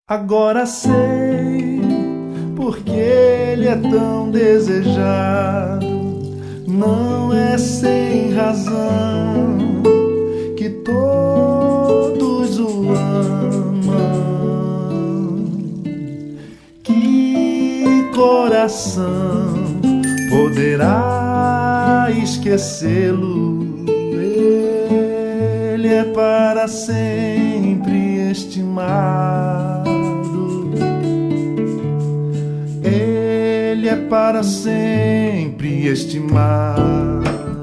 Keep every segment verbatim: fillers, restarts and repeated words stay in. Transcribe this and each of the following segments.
Agora sei porque ele é tão desejado. Não é sem razão que todos o amam. Que coração poderá esquecê-lo? Ele é para sempre estimado. Ele é para sempre estimado.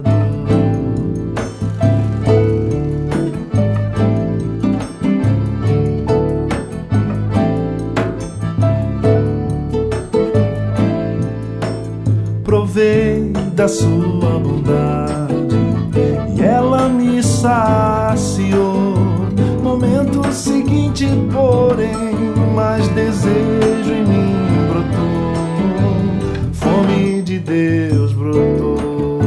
Provei da sua bondade e ela me saciou. Momento seguinte, porém, mais desejo em mim brotou. Fome de Deus brotou.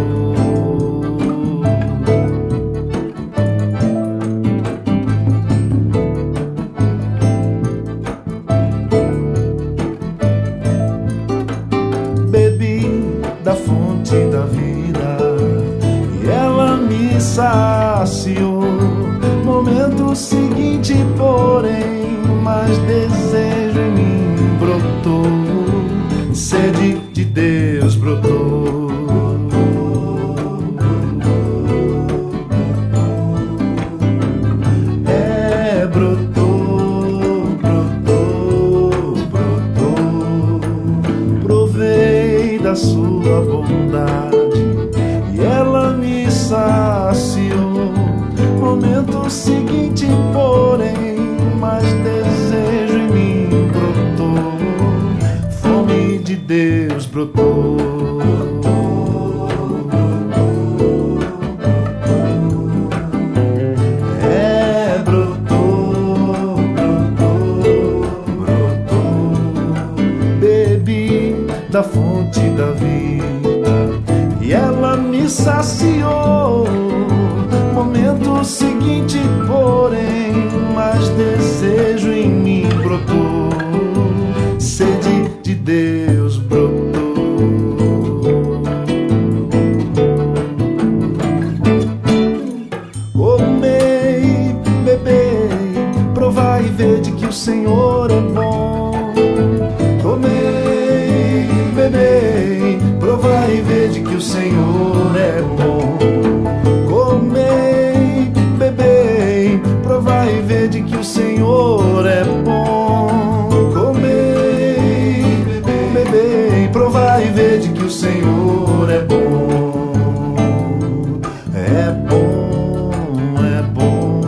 Bebi da fonte da vida e ela me saciou. Momento seguinte, porém, mais desejo em mim brotou. Sede de Deus brotou. É, brotou, brotou, brotou. Provei da sua bondade e ela me saciou. Momento seguinte, porém, mais desejo em mim brotou. Fome de Deus brotou. É, brotou, brotou, brotou. Bebi da fonte da vida e ela me saciou. Momento seguinte, porém, mais desejo em mim brotou. Sede de Deus brotou. Comei, bebei, provai e vede que o Senhor é bom. Comei, bebei, provai e vede que o Senhor é bom. Comei, bebei, provai e vede que o Senhor é bom. Comei, bebei, provai e vede que o Senhor é bom. É bom, é bom,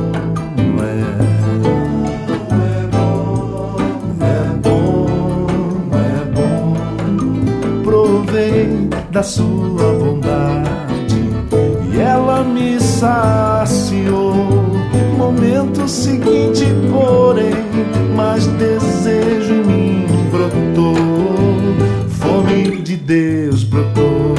é bom, é bom, é bom. Provei da sua bondade e ela me saciou. Momento seguinte, porém, mais desejo em mim brotou. Fome de Deus brotou.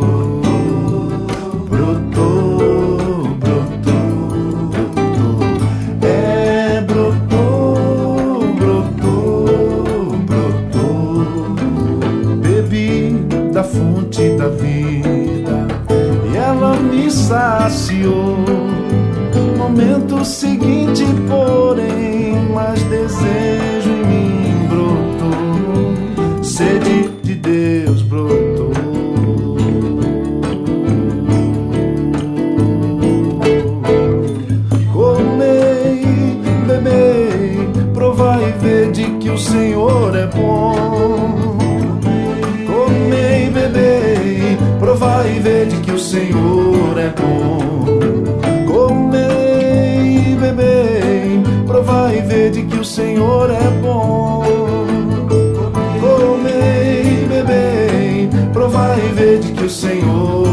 Brotou, brotou, brotou. É, brotou, brotou, brotou. Bebi da fonte da vida e ela me saciou. Momento seguinte, porém, mais desejo em mim brotou. Sede de Deus brotou. Comei, bebei, provai e vede que o Senhor é bom. Comei, bebei, provai e vede que o Senhor é bom. Comei, bebei, provai e vede que o Senhor é bom. Comei, bebei, provai e vede que o Senhor